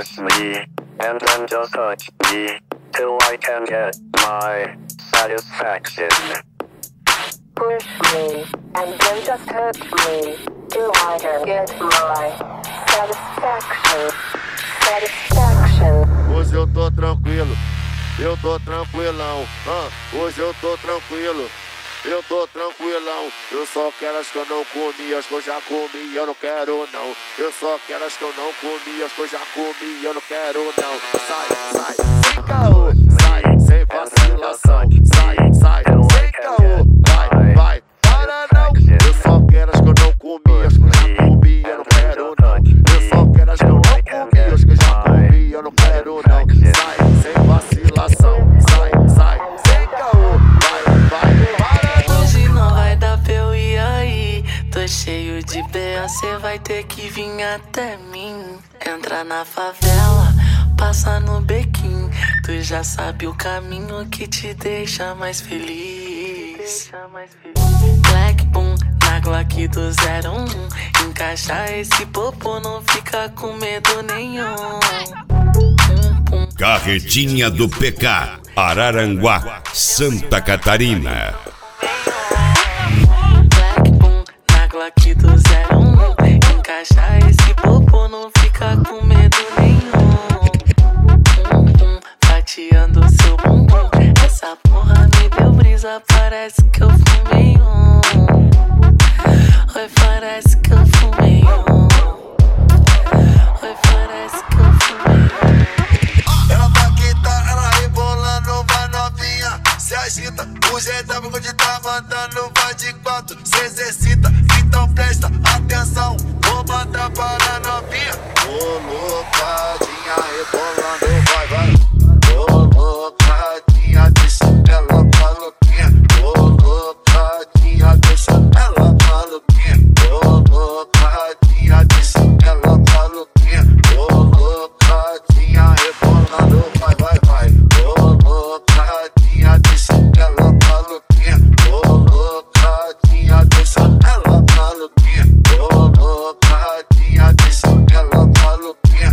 push me, and then just touch me, till I can get my satisfaction. Push me, and then just touch me, till I can get my satisfaction. Hoje eu tô tranquilo, eu tô tranquilão. Hoje eu tô tranquilo, eu tô tranquilão. Eu só quero as que eu não comi, as que eu já comi, eu não quero não. Eu só quero as que eu não comi, as que eu já comi, eu não quero não. Sai, sem caô, sai, sem vacilação. Sai, sem caô, vai, para não. Eu só quero as que eu não comi, as que eu já comi, eu não quero não. Eu só quero as que eu não comi, as que eu já comi, eu não quero não. Sai, sem vacilação. Sai, sem caô, vai, para. Hoje não vai dar pra eu ir aí. Tô cheio de B.A., cê vai ter que vir até mim. Entra na favela, passa no bequim. Tu já sabe o caminho que te deixa mais feliz. Black Boom na Glock do 01. Encaixa esse popo, não fica com medo nenhum. Carretinha do PK, Araranguá, Santa Catarina. Black Boom na Glock do 01. Encaixa esse popo, não fica com medo nenhum. Fatiando seu bumbum. Essa porra me deu brisa, parece que eu fumei um. Oi, parece que eu fumei um. Oi, parece que eu fumei um. Ela paquita, ela rebolando, vai novinha, se agita. O jeito amigo de tá mandando, vai de quatro, se exercita. Então presta atenção, vou mandar para a novinha. Colocadinha, rebolando, vai. Colocadinha, deixa ela maluquinha. Colocadinha, deixa ela maluquinha. Colocadinha, deixa ela maluquinha. Colocadinha, rebolando, vai. Colocadinha, deixa ela maluquinha. Colocadinha, deixa ela maluquinha. Colocadinha, deixa ela maluquinha.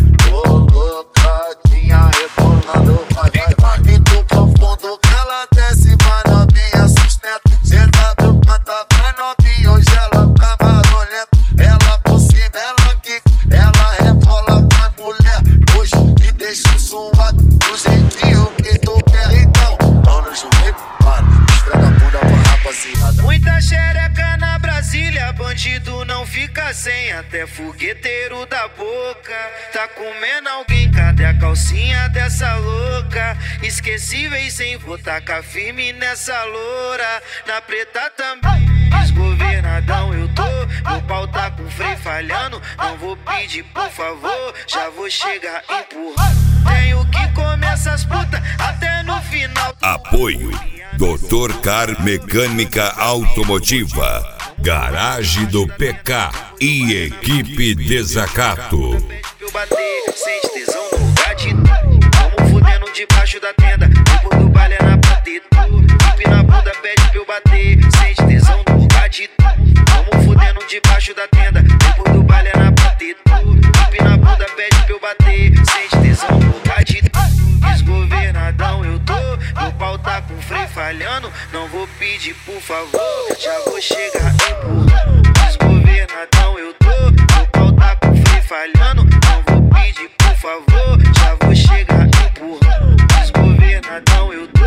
Colocadinha, rebolando, vai. Impacto profundo que ela desce, vai novinha, sustenta. Cê sabe o quanto vai novinha, hoje ela tá barulhenta. Ela por cima, ela quica, ela rebola, vai mulher. Hoje me deixa suado, do jeitinho que tu quer. Então, mão no joelho, para, estraga a bunda pra rapaziada. Muita xereca na Brasília, bandido não fica sem, até fogueteiro da boca. Tá comendo alguém, cadê a calcinha dessa louca? Esquecíveis sem vou tacar firme nessa loura. Na preta também, desgovernadão eu tô. Meu pau tá com freio falhando, não vou pedir por favor, já vou chegar empurrando. Tenho que comer essas putas até no final. Apoio Dr. Car Mecânica Automotiva, Garagem do PK e Equipe Desacato. Eu bater, sente tesão no lugar de tu. Vamos fudendo debaixo da tenda, depois do baile é na bater tu. Pipe na bunda pede pra eu bater, sente tesão no lugar de tu. Vamos fudendo debaixo da tenda, depois do baile é na bater tu. Pipe na bunda pede pra eu bater, sente tesão no lugar de tu. Desgovernadão eu tô, meu pau tá com freio falhando, não vou pedir por favor, já vou chegar empurrando. Desgovernadão eu tô, meu pau tá com freio falhando, não vou pedir por favor, já vou chegar empurrando. Desgovernadão eu tô.